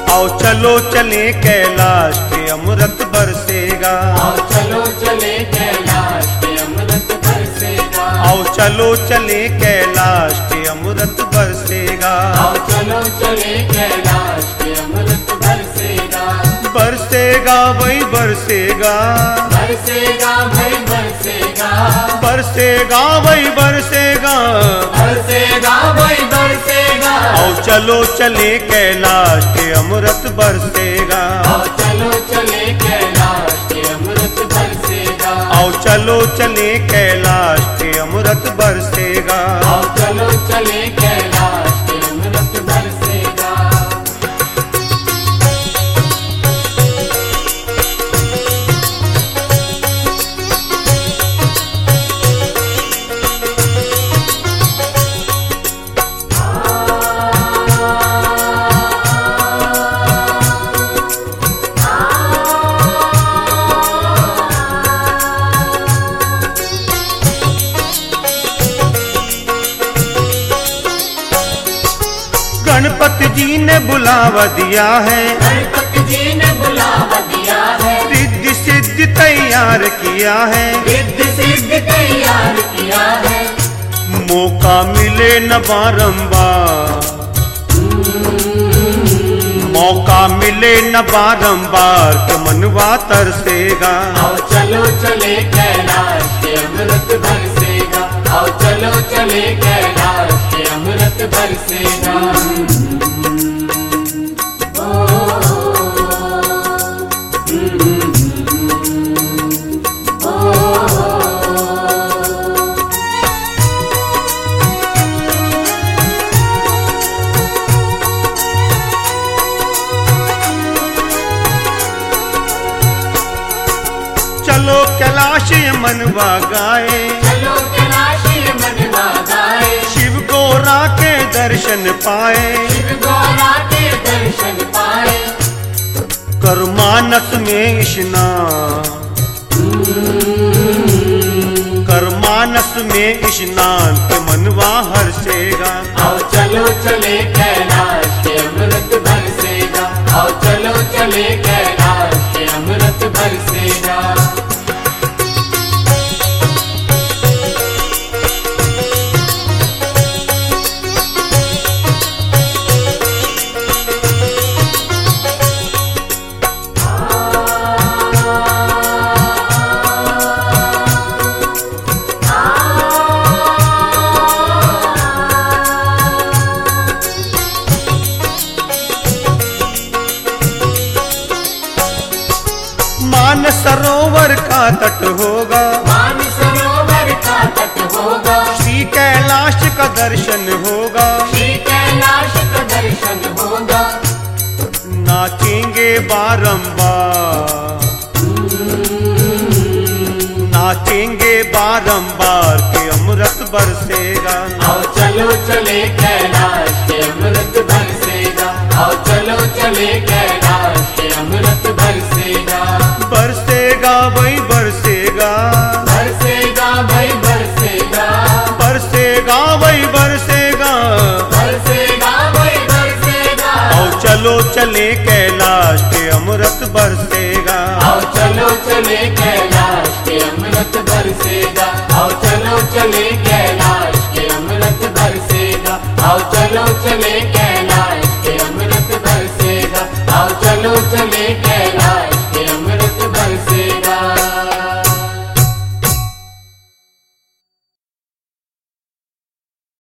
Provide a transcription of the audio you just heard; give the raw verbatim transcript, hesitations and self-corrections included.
आओ चलो चले कैलाश के अमृत बरसेगा। आओ चलो चले कैलाश के अमृत बरसेगा। आओ चलो चले कैलाश के अमृत बरसेगा। आओ चलो चले कैलाश के अमृत बरसेगा। बरसेगा भाई बरसेगा, बरसेगा भाई बरसेगा। बरसेगा भाई बरसेगा, बरसेगा भाई बरसेगा। आओ चलो चले कैलाश के अमृत बरसेगा। आओ चलो चले कैलाश के अमृत बरसेगा। आओ चलो चले कैलाश के अमृत बरसेगा। आओ चलो चले कैलाश के अमृत बरसेगा। गणपति जी ने बुलावा दिया है, गणपति जी ने बुलावा दिया है। रिद्धि सिद्धि तैयार किया है, रिद्धि सिद्धि तैयार किया है। मौका मिले न बारंबार, मौका मिले न बारंबार तो मनवा तरसेगा। आओ चलो चले कैलाश के अमृत बरसेगा। आओ चलो चले कैलाश के अमृत बरसेगा। चलो कैलाश मनवा गाए, चलो कैलाश मनवा गाए। शिव गौरा के दर्शन पाए, शिव गौरा के दर्शन पाए। कर मानस में स्नान, कर मानस में स्नान तो मनवा हर्षेगा। आओ चलो चले कैलाश के अमृत बरसेगा। आओ चलो चले कैलाश के अमृत बरसेगा। मान सरोवर का तट होगा, मान सरोवर का तट होगा। श्री कैलाश का दर्शन होगा, श्री कैलाश का दर्शन होगा। नाचेंगे बारंबार, नाचेंगे बारंबार के अमृत बरसेगा। आओ चलो चले कैलाश के अमृत बरसेगा। आओ चलो चले कैलाश के अमृत बरसेगा। बरसेगा भाई बरसेगा, बरसेगा भाई बरसेगा। बरसेगा भाई बरसेगा, बरसेगा भाई बरसेगा। आओ चलो चले कैलाश के अमृत बरसेगा। आओ चलो चले कैलाश के अमृत बरसेगा। आओ चलो चले कैलाश के अमृत बरसेगा। आओ चलो